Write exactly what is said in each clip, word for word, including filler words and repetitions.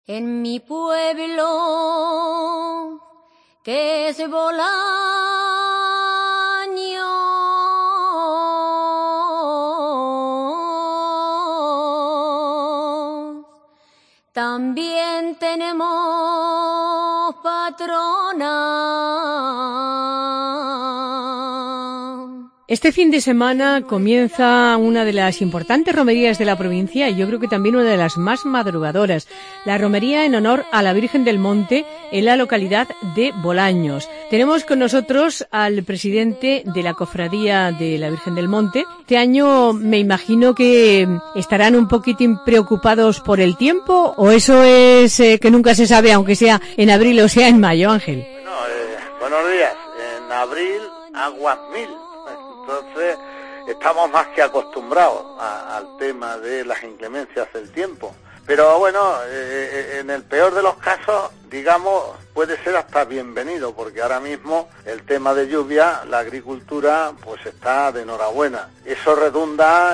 En mi pueblo, que es Bolaños, también tenemos patrona. Este fin de semana comienza una de las importantes romerías de la provincia y yo creo que también una de las más madrugadoras, la romería en honor a la Virgen del Monte en la localidad de Bolaños. Tenemos con nosotros al presidente de la Cofradía de la Virgen del Monte. Este año me imagino que estarán un poquitín preocupados por el tiempo, o eso es eh, que nunca se sabe, aunque sea en abril o sea en mayo, Ángel. Bueno, eh, buenos días. En abril, aguas mil. Entonces, estamos más que acostumbrados a, al tema de las inclemencias del tiempo. Pero bueno, eh, en el peor de los casos, digamos, puede ser hasta bienvenido, porque ahora mismo el tema de lluvia, la agricultura, pues está de enhorabuena. Eso redunda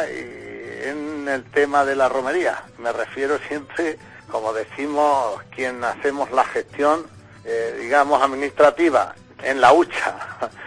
en el tema de la romería. Me refiero siempre, como decimos, quien hacemos la gestión, eh, digamos, administrativa, en la hucha.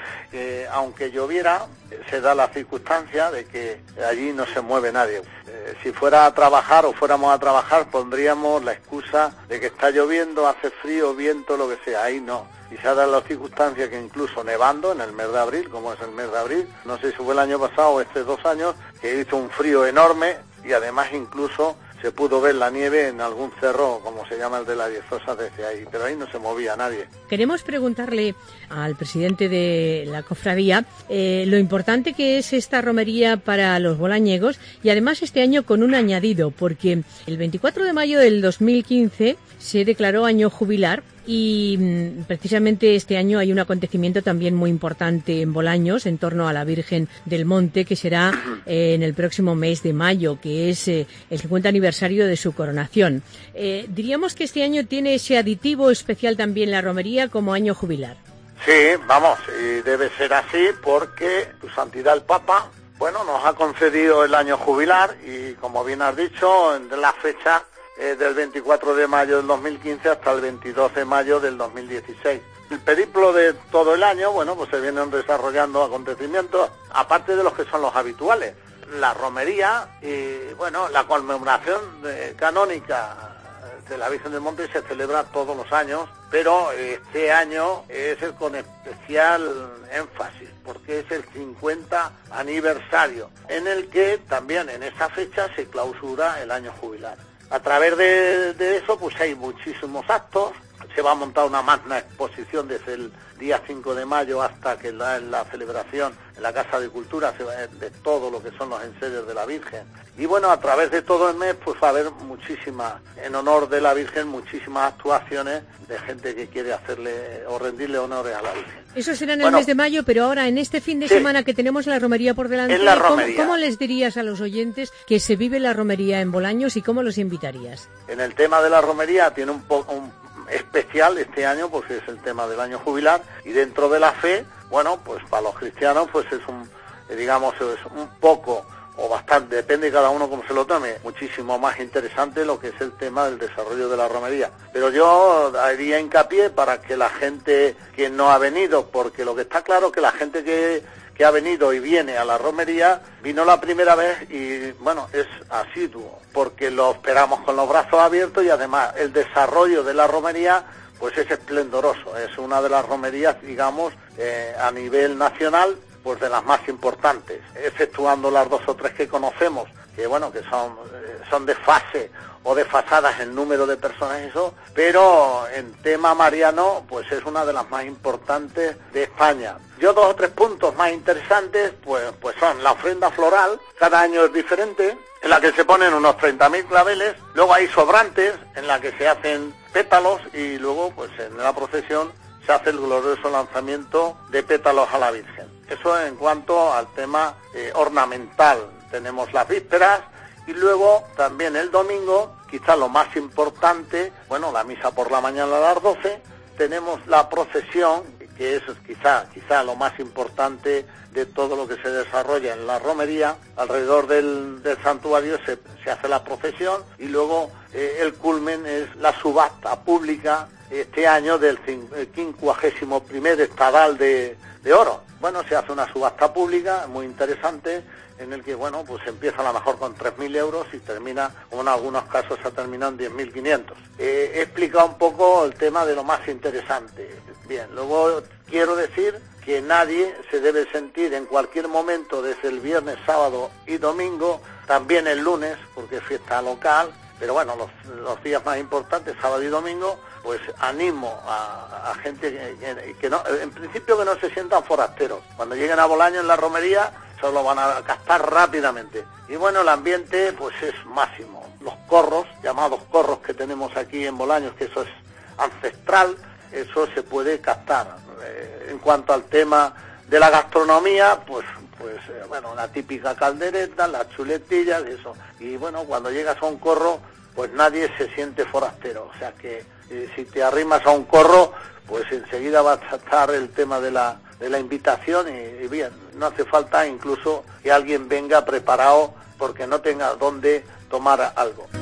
Eh, aunque lloviera, se da la circunstancia de que allí no se mueve nadie. Eh, si fuera a trabajar o fuéramos a trabajar, pondríamos la excusa de que está lloviendo, hace frío, viento, lo que sea. Ahí no. Y se ha dado la circunstancia que incluso nevando en el mes de abril, como es el mes de abril, no sé si fue el año pasado o estos dos años, que hizo un frío enorme y además incluso se pudo ver la nieve en algún cerro, como se llama el de la Diezosa, desde ahí, pero ahí no se movía nadie. Queremos preguntarle al presidente de la cofradía eh, lo importante que es esta romería para los bolañegos, y además este año con un añadido, porque el veinticuatro de mayo del dos mil quince se declaró año jubilar y mmm, precisamente este año hay un acontecimiento también muy importante en Bolaños en torno a la Virgen del Monte, que será eh, en el próximo mes de mayo, que es eh, el cincuenta aniversario de su coronación. Eh, diríamos que este año tiene ese aditivo especial también la romería como año jubilar. Sí, vamos, y debe ser así porque Su Santidad el Papa, bueno, nos ha concedido el año jubilar y, como bien has dicho, en la fecha eh, del veinticuatro de mayo del dos mil quince hasta el veintidós de mayo del dos mil dieciséis. El periplo de todo el año, bueno, pues se vienen desarrollando acontecimientos, aparte de los que son los habituales. La romería y, bueno, la conmemoración de, canónica de la Virgen del Monte se celebra todos los años, pero este año es el con especial énfasis, porque es el cincuenta aniversario, en el que también en esa fecha se clausura el año jubilar. A través de, de eso, pues hay muchísimos actos. Se va a montar una magna exposición desde el día cinco de mayo hasta que la, la celebración en la Casa de Cultura se va, de todo lo que son los ensayos de la Virgen. Y bueno, a través de todo el mes pues va a haber muchísimas, en honor de la Virgen, muchísimas actuaciones de gente que quiere hacerle o rendirle honores a la Virgen. Eso será en el bueno, mes de mayo, pero ahora en este fin de sí, semana que tenemos la romería por delante, la romería. ¿cómo, ¿cómo les dirías a los oyentes que se vive la romería en Bolaños y cómo los invitarías? En el tema de la romería tiene un poco un especial este año porque es el tema del año jubilar, y dentro de la fe, bueno, pues para los cristianos pues es un, digamos, es un poco o bastante, depende de cada uno cómo se lo tome, muchísimo más interesante lo que es el tema del desarrollo de la romería. Pero yo haría hincapié para que la gente que no ha venido, porque lo que está claro es que la gente que que ha venido y viene a la romería, vino la primera vez y, bueno, es asiduo, porque lo esperamos con los brazos abiertos y además el desarrollo de la romería, pues es esplendoroso. Es una de las romerías, digamos, eh, a nivel nacional, pues de las más importantes, exceptuando las dos o tres que conocemos, que, bueno, que son, eh, son de fase o desfasadas el número de personas, eso, pero en tema mariano, pues es una de las más importantes de España. Yo dos o tres puntos más interesantes, pues, pues son la ofrenda floral, cada año es diferente, en la que se ponen unos treinta mil claveles, luego hay sobrantes, en la que se hacen pétalos, y luego, pues en la procesión, se hace el glorioso lanzamiento de pétalos a la Virgen. Eso en cuanto al tema eh, ornamental. Tenemos las vísperas, y luego también el domingo, quizás lo más importante, bueno, la misa por la mañana a las doce, tenemos la procesión, que es quizá, quizá lo más importante de todo lo que se desarrolla en la romería. Alrededor del, del santuario se, se hace la procesión y luego eh, el culmen es la subasta pública este año del quincuagésimo primer estadal de, de oro. Bueno, se hace una subasta pública muy interesante en el que, bueno, pues empieza a lo mejor con tres mil euros y termina, como en algunos casos ha terminado en diez mil quinientos. Eh, he explicado un poco el tema de lo más interesante. Bien, luego quiero decir que nadie se debe sentir en cualquier momento, desde el viernes, sábado y domingo, también el lunes, porque es fiesta local, pero bueno, los, los días más importantes, sábado y domingo, pues animo a, a gente que, que, que no, en principio que no se sientan forasteros. Cuando lleguen a Bolaños en la romería, solo van a captar rápidamente. Y bueno, el ambiente pues es máximo. Los corros, llamados corros que tenemos aquí en Bolaños, que eso es ancestral, eso se puede captar. Eh, en cuanto al tema de la gastronomía, pues pues eh, bueno, la típica caldereta, las chuletillas, eso. Y bueno, cuando llegas a un corro, pues nadie se siente forastero. O sea que eh, si te arrimas a un corro, pues enseguida va a tratar el tema de la de la invitación y, y bien, no hace falta incluso que alguien venga preparado porque no tenga dónde tomar algo.